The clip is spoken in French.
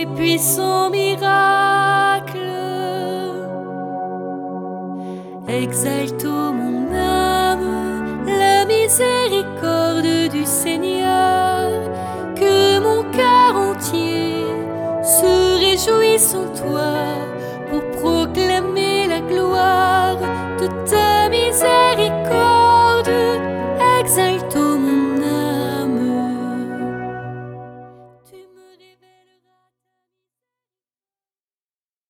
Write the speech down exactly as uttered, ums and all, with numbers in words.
et puissant miracle. Exalte, ô mon âme, la miséricorde du Seigneur, que mon cœur entier se réjouisse en toi.